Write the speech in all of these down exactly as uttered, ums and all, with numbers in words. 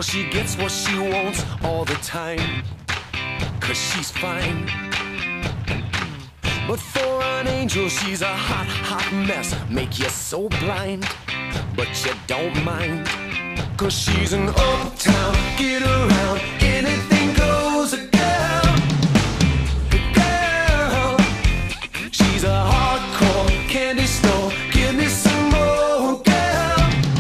she gets what she wants all the time, 'cause she's fine. But for an angel, she's a hot, hot mess. Make you so blind, but you don't mind, 'cause she's an uptown, get around, anything goes, a girl, a girl. She's a hardcore candy store, give me some more, girl,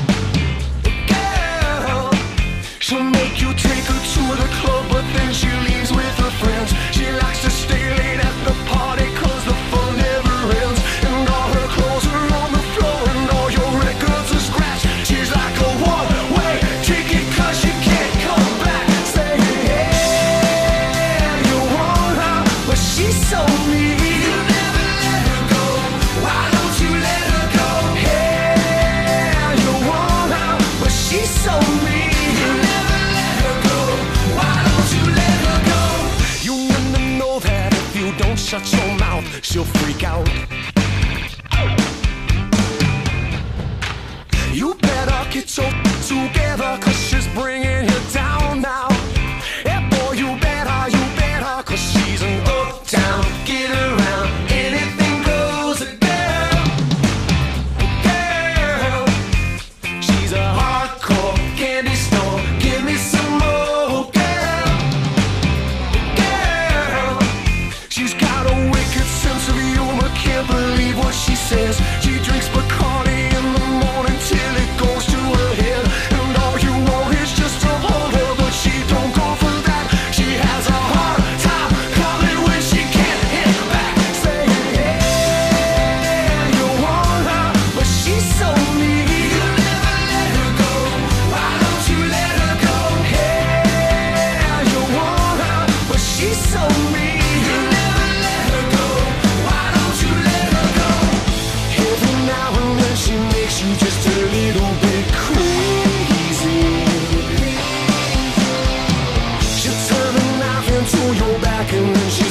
girl. She'll make you take her to the club, but then she leaves with her friends. She likes to stay late at the party, 'cause the fun never ends. And all her clothes are on the floor, and all your records are scratched. She's like a one-way ticket, 'cause you can't come back. Say, yeah, you want her, but she's so mean. You never let her go, why don't you let her go? Yeah, you want her, but she's so mean. You never let her go, why don't you let her go? You never know that if you don't shut your mouth, she'll freak out. You better get your together, 'cause she's bringing you down now. Yeah, boy, you better, you better, 'cause she's an uptown, get around, anything goes, a girl, a girl. She's a hardcore candy store, give me some more, girl, girl. She's got a wicked sense of humor, can't believe what she says. She drinks Bacardi in the morning till it goes to her head, and all you want is just to hold her, but she don't go for that. She has a hard time coming when she can't hit back. Say, yeah, you want her, but she's so mean. You never let her go, why don't you let her go? Yeah, you want her, but she's so mean. You never let her go, why don't you let her go? Every now and then she makes you just a little bit crazy. She'll turn a knife into your back, and then she